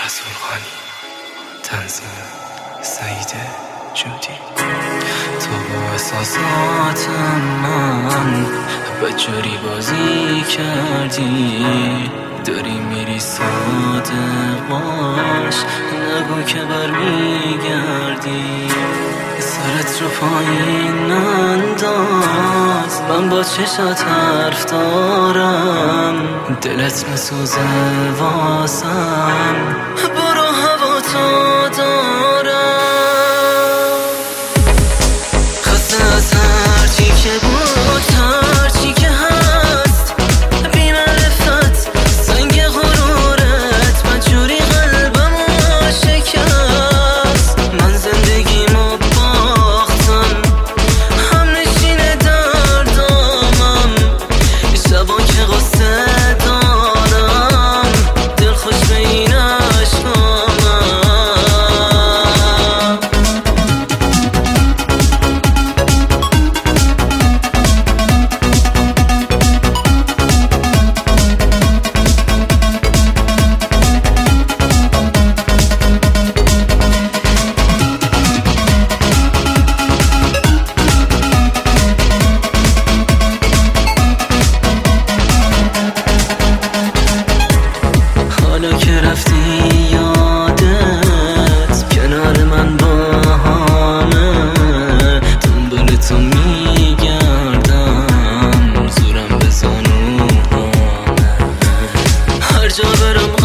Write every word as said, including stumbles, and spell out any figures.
رسول خانی تنظیم سعید جودی. تو با احساسات من بجوری بازی کردی، داری میری صادق باش، نگو که برمیگردی. سرت رو پایین انداز، من با چشات حرف دارم، دلت مسوزه واسم، برو هوا تو دارم. خسته از هرچی که بود هرچی که هست، بی معرفت سنگ غرورت مجوری قلبمو شکست. من زندگیمو باختم، هم نشین دردامم، شبا که قصه دارم، دل خوش به این عشقامم. حالا که رفتی یادت کنار من با همه، دنبال تو میگردم، زورم به زانوهامه. هر جا برم